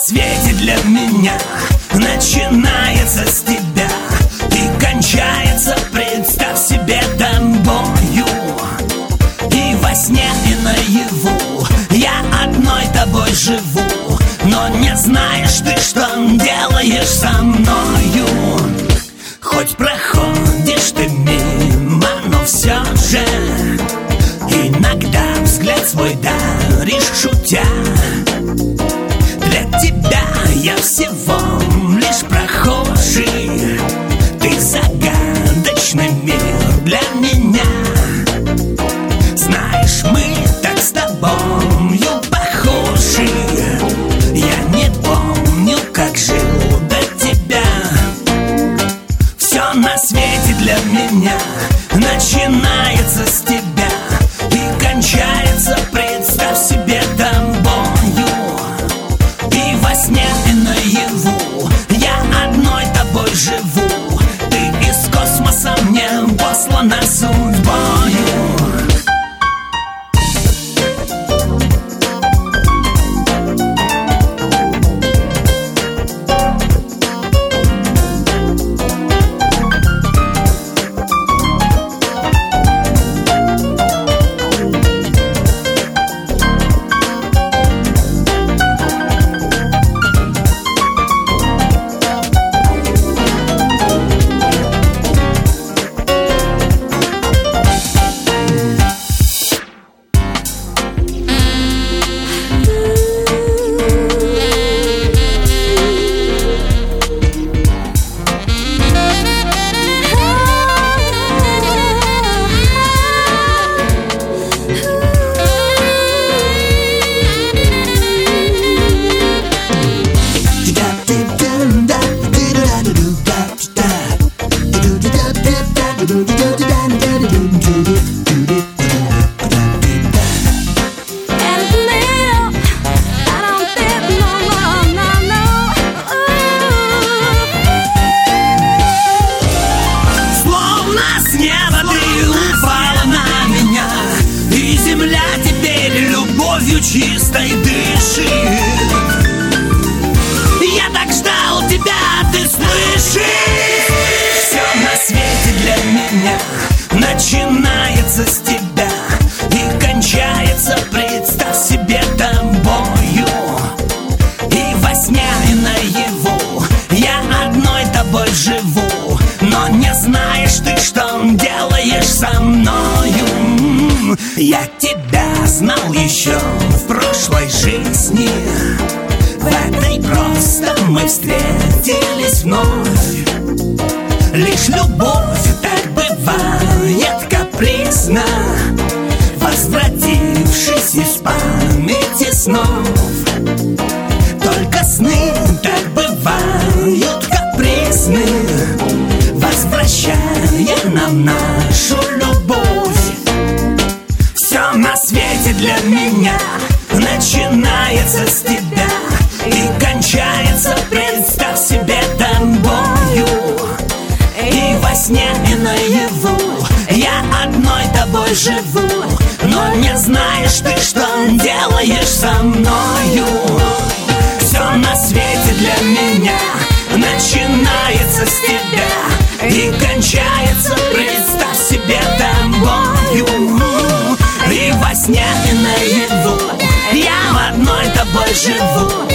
свете для меня начинается с тебя и кончается, представь себе, тобою. И во сне, и наяву я одной тобой живу, но не знаешь ты, что делаешь со мною. Хоть проходишь ты мимо, но все же иногда взгляд свой даришь, шутя. Для тебя я всего лишь прохожий, ты загадочный мир для меня. Знаешь, мы так с тобою похожи, я не помню, как жил до тебя. Все на свете для меня начинается с тебя и кончается, представь себе, тобою. И во сне, и наяву я одной тобой живу, ты из космоса мне послана судьбою. Чистой дышит. Я так ждал тебя, ты слышишь? Все на свете для меня начинается с тебя и кончается, представь себе, тобою. И во сне, и наяву я одной тобой живу, но не знаешь ты, что делаешь со мною. Я тебя знал еще в прошлой жизни, в этой просто мы встретились вновь. Лишь любовь так бывает капризна, возвратившись из памяти снов. Только сны так бывают капризны, возвращая нам нашу любовь. Все на свете для меня начинается с тебя и кончается, представь себе, тобою. И во сне, и наяву я одной тобой живу, но не знаешь ты, что делаешь со мною. Все на свете для меня начинается с тебя и кончается, представь себе, тобою. И во сне, и наяву я в одной тобой живу,